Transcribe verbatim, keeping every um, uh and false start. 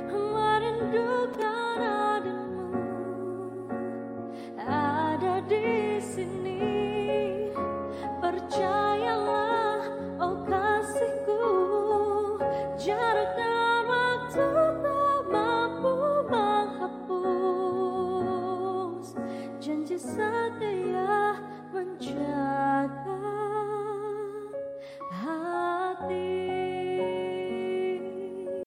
merindukan ademu ada di sini. Percayalah, oh kasihku, jarak dan waktu tak mampu menghapus janji saat